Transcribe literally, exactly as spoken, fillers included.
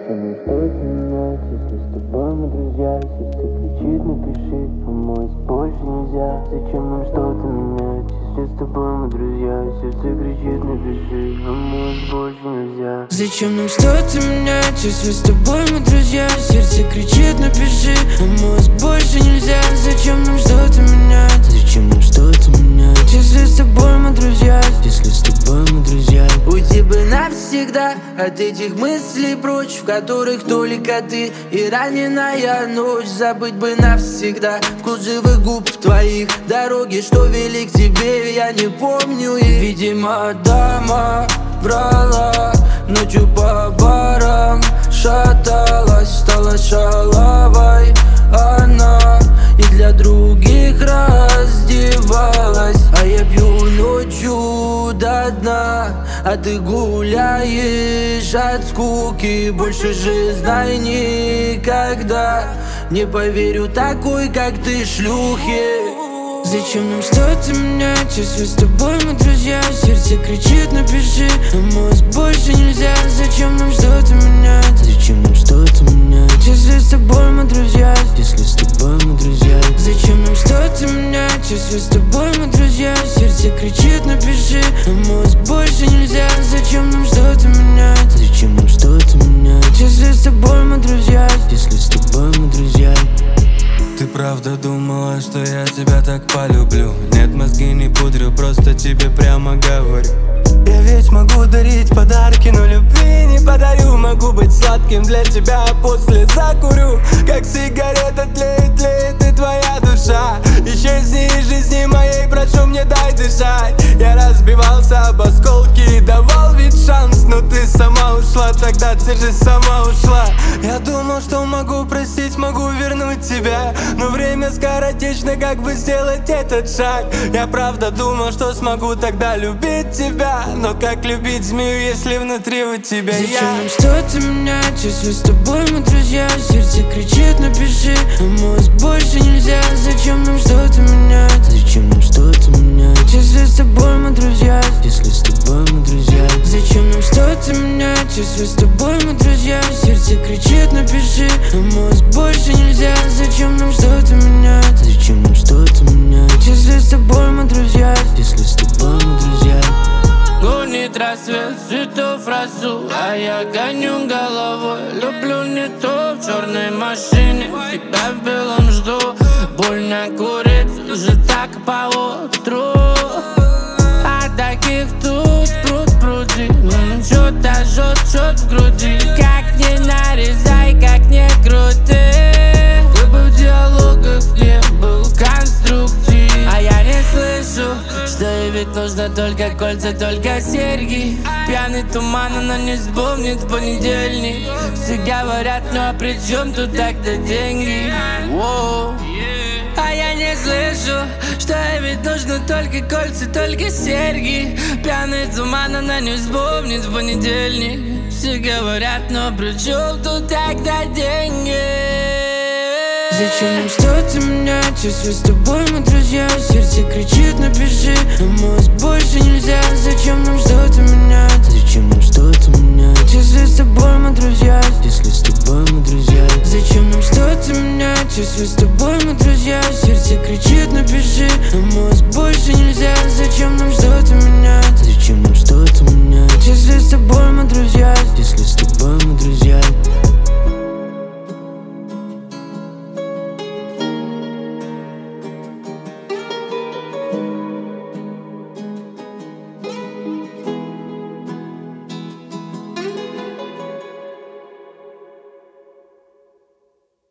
Зачем нам что-то менять, если с тобой мы друзья? Сердце кричит, напиши, а мой больше нельзя. Зачем нам что-то менять, если с тобой мы друзья? Сердце кричит, напиши, а мой больше нельзя. Зачем нам что-то менять, если с тобой мы друзья? Сердце кричит, напиши, а мозг больше нельзя. Зачем нам что-то менять? Зачем нам что-то менять, если с тобой мы друзья? Если с тобой мы друзья. Уйти бы навсегда от этих мыслей прочь, в которых только ты и раненая ночь. Забыть бы навсегда вкус живых губ твоих. Дороги, что вели к тебе, я не помню их. Видимо, дама врала, ночью по барам шаталась, стала шалавой она и для других раздевалась. А я пью ночью до дна, а ты гуляешь от скуки. Больше же знай никогда не поверю такой, как ты, шлюхе. Зачем нам что-то менять, если с тобой мы друзья? Сердце кричит, напиши, а мозг больше нельзя. Зачем нам что-то менять? Зачем нам что-то менять, если с тобой мы друзья? Если с тобой мы друзья. Зачем нам что-то менять, если с тобой мы друзья? Сердце кричит, напиши, а мозг больше нельзя. Зачем нам что-то менять? Зачем нам что-то менять, если с тобой мы друзья? Если с тобой мы друзья. Ты правда думала, что я тебя так полюблю? Нет, мозги не пудрю, просто тебе прямо говорю. Я ведь могу дарить подарки, но любви не подарю. Могу быть сладким для тебя, а после закурю. Как сигарета тлеет, тлеет и твоя душа. Исчезни из жизни моей, прошу, мне дай дышать. Я разбивался об осколки и давал ведь шанс, но ты сама ушла, тогда ты же сама ушла. Я думал, что могу простить, могу вернуть тебя, но время скоротечно, как бы сделать этот шаг. Я правда думал, что смогу тогда любить тебя, но как любить змею, если внутри у тебя я? Зачем нам что-то менять, если с тобой мы друзья? Сердце кричит, напиши, а мозг больше нельзя. Зачем нам что-то менять? Зачем нам что-то менять, если с тобой мы друзья? Если с тобой мы друзья. Зачем нам что-то менять, если с тобой мы друзья? Сердце кричит, напиши, а мозг больше нельзя. Зачем нам что-то менять? Зачем нам что-то менять, если с тобой мы друзья? Если с тобой мы друзья. Гонит рассвет, цветов росу, а я гоню головой. Люблю не то, в черной машине, всегда в белом жду. Больно курить, уже так по утру. А таких тут пруд пруди, ну что-то жжет, жжет в груди. Как не нарезай, как не крути, чтобы в диалогах не был конструктив. А я не слышу, что ей ведь нужно только кольца, только серьги. Пьяный туман, она не вспомнит в понедельник. Все говорят, ну а при чем тут тогда деньги? Воу. А я не слышу, что ей ведь нужно только кольца, только серьги. Пьяный туман, она не вспомнит в понедельник. Все говорят, но при чем тут тогда деньги? Зачем нам что-то менять, если с тобой мы друзья? Сердце кричит, напиши, а мозг больше нельзя. Зачем нам что-то менять? Зачем нам что-то менять, если с тобой мы друзья? Если с тобой мы друзья. Зачем нам что-то менять, если с тобой